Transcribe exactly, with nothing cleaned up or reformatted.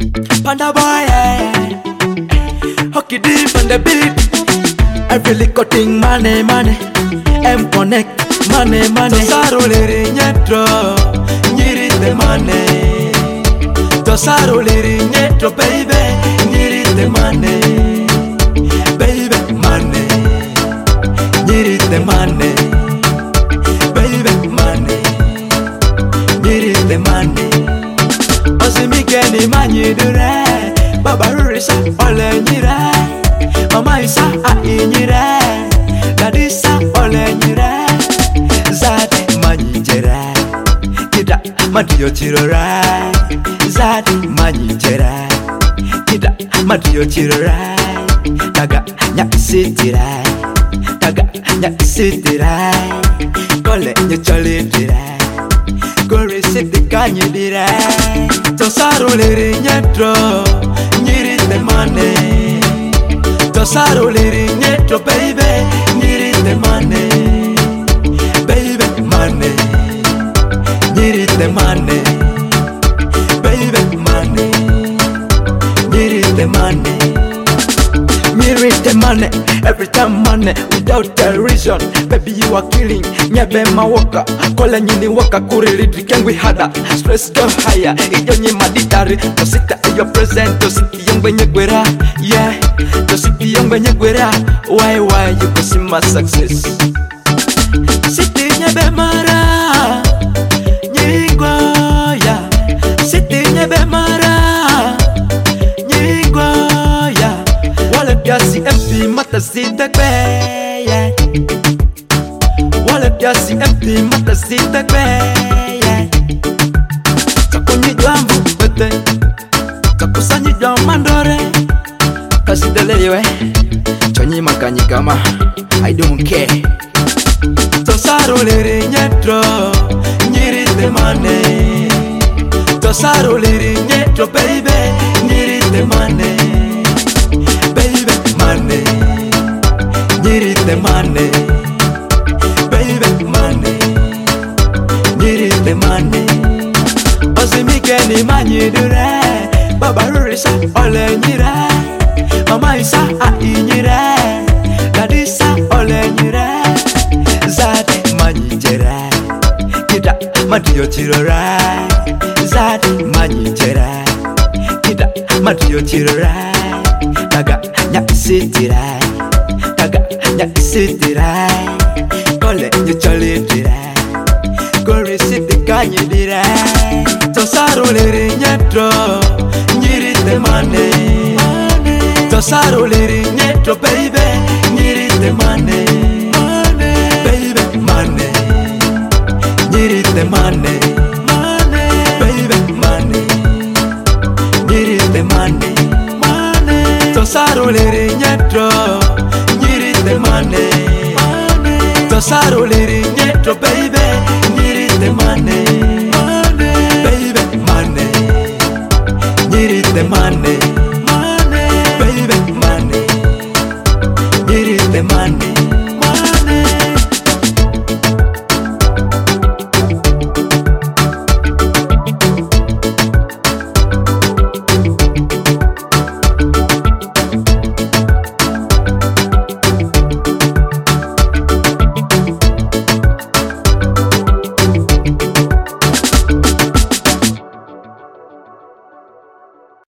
Panda boy, yeah. Hockey deep on the beat. Every little thing, money, money. M connect, money, money. Tosaro liri nyetro, nyiri the money. Tosaro liri nyetro, baby, nyiri the money. Baby, money, nyiri the money. Baby, money, nyiri the money. Osimikeni manyi dure, baba rurisa ole nyire, mama isa a inyire, daddy sa ole nyire, zadi manyi jere, kida madiyo chirore, zadi manyi jere, kida madiyo chirore, daga nyak sitire, daga nyak sitire, kole nyechole dire. Gore siti kanyi dire. Tosaro liri nyetro, nyiri the money. Tosaro liri nyetro, baby, nyiri the money. Baby, money, nyiri the money. Baby, money, nyiri the money. Nyiri the money, every time money, without a reason. Baby, you are killing, nyebe mawaka. Kola nyini waka kurili drikengwi hada. Stress go higher, iyo nye madidari. Tosita iyo present, tositi yung benye gwera. Yeah, tositi yung benye gwera. Why, why, you can see my success. Siti nyebe mara, nyingwa, yeah. Siti nyebe mara, nyingwa, yeah. Wale pia C M P mata zitekwe, yeah. Wale pia C M P mata zitekwe, yeah. Takunyi jambu bete, takusanyi jamandore. Kasidelewe, chonyi makanyi kama I don't care. Tosaro liri nyetro, nyiri the money. Tosaro liri nyetro, baby, nyiri the money. Baby, money, nyiri the money. Baby, money, nyiri the money. Osimikeni manyi dure, baba rurisa ole nyire, mama isa a inyire, daddy sa ole nyire, zadi manyi jere, kida madiyo chirore, zadi manyi jere, kida madiyo chirore, daga nyak sitire, daga nyak sitire, kole nyechole dire, gore siti kanyi dire. Tosaro liri nyetro, nyiri the money. Tosaro liri nyetro, baby, nyiri the money. Baby, money, nyiri the money. Baby, money, nyiri the money. Tosaro liri nyetro, nyiri the money. Tosaro liri nyetro, baby, nyiri the money. Baby, money, nyiri the money. Baby, money, nyiri the money.